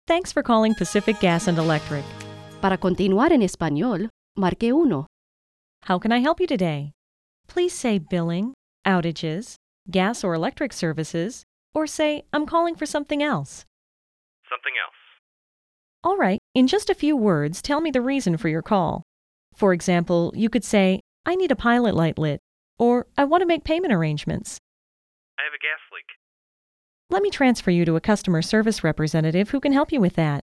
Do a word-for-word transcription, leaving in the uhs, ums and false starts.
Thanks for calling Pacific Gas and Electric. Para continuar en español, marque uno. How can I help you today? Please say billing, outages, gas or electric services, or say, I'm calling for something else. Something else. All right, in just a few words, tell me the reason for your call. For example, you could say, I need a pilot light lit, or I want to make payment arrangements. I have a gas leak. Let me transfer you to a customer service representative who can help you with that.